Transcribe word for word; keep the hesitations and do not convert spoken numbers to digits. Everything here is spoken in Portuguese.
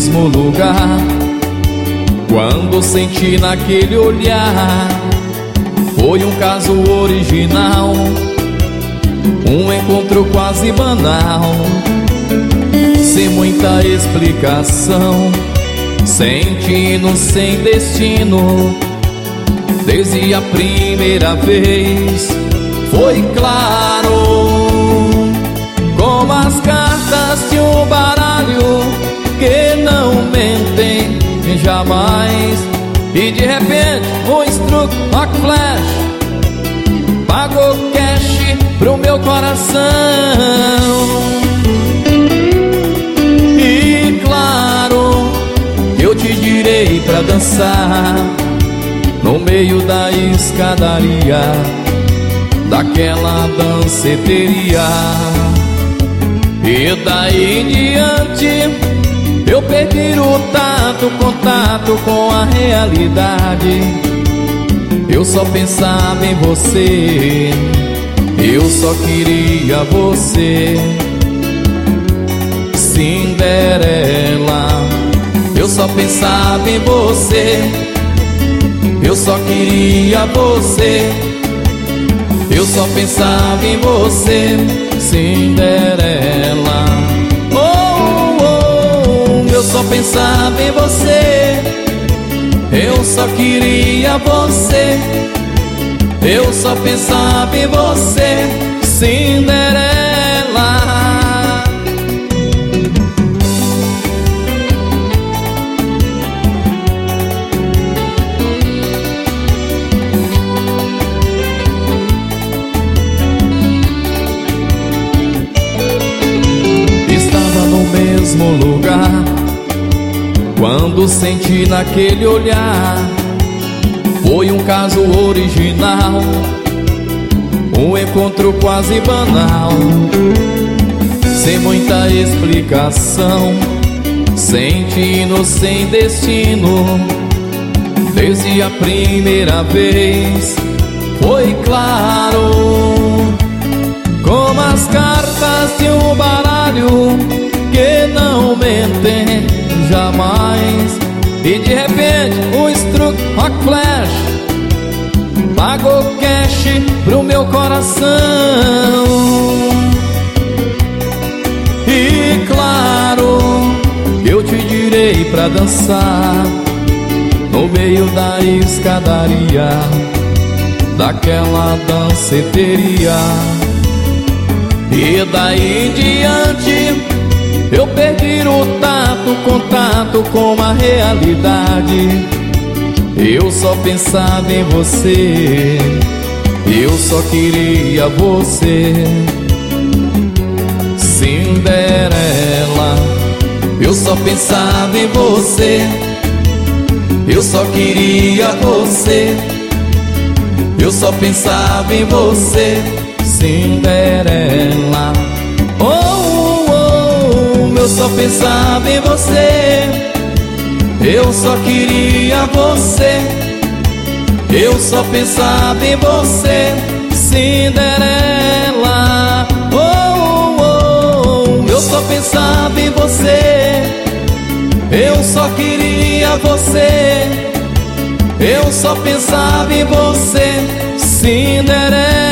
mesmo lugar quando senti naquele olhar. Foi um caso original, um encontro quase banal, sem muita explicação, sem tino, sem destino. Desde a primeira vez foi claro, como as cartas de um baralho que não mentem jamais. E de repente um instruct rock flash pagou cash pro meu coração. E claro, eu te direi pra dançar no meio da escadaria daquela danceteria. E daí em diante eu perdi o tato, contato com a realidade. Eu só pensava em você, eu só queria você, Cinderela. Eu só pensava em você, eu só queria você, eu só pensava em você, Cinderela. Oh, oh, eu só pensava em você, eu só queria você, eu só pensava em você, Cinderela. Mesmo lugar quando senti naquele olhar. Foi um caso original, um encontro quase banal, sem muita explicação, sem tino, sem destino. Desde a primeira vez foi claro, como as cartas de um baralho que não mentem jamais. E de repente um instruct rock flash pagou cash pro meu coração. E claro, eu te direi pra dançar no meio da escadaria daquela danceteria. E daí em diante eu perdi o tato, contato com a realidade. Eu só pensava em você, eu só queria você, Cinderela. Eu só pensava em você, eu só queria você, eu só pensava em você, Cinderela. Eu só pensava em você, eu só queria você, eu só pensava em você, Cinderela. Oh, oh, oh, eu só pensava em você, eu só queria você, eu só pensava em você, Cinderela.